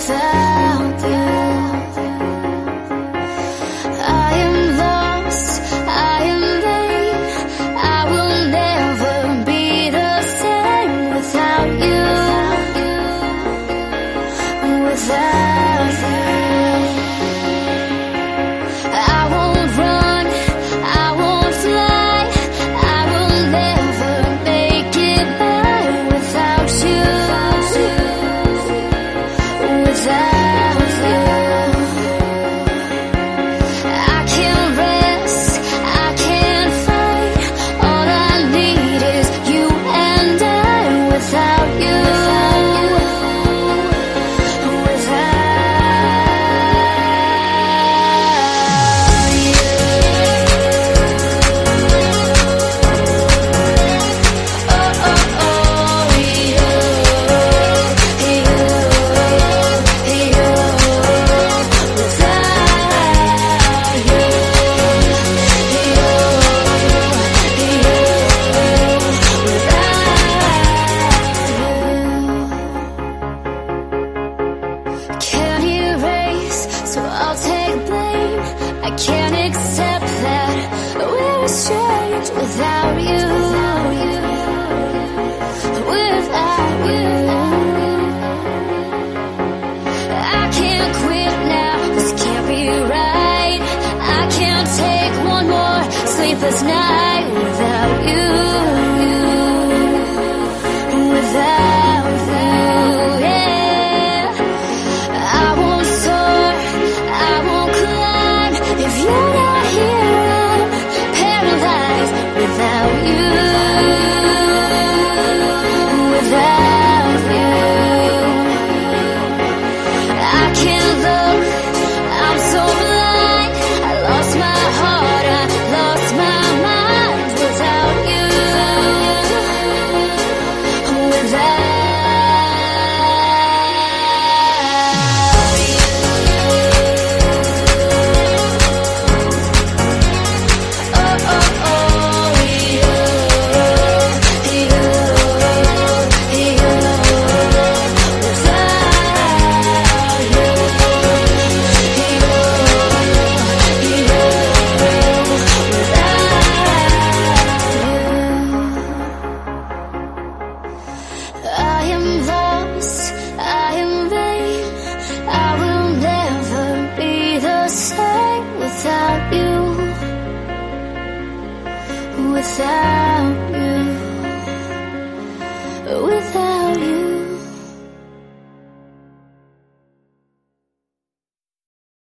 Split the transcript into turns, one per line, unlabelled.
without you. I am lost, I am vain, I will never be the same without you, without you. I won't run, I won't fly, I will never make it by without you, without you. I can't rest, I can't fight, all I need is you and I without you, without can't erase, so I'll take blame. I can't accept that we're estranged without you, without you. I can't quit now, this can't be right. I can't take one more sleepless night without you, without you, yeah. I won't soar, I won't climb if you're not here. I'm paralyzed without you, without you. I can't look, I'm so blind. I lost my heart, I lost my mind without you, without you. I am lost, I am vain, I will never be the same without you, without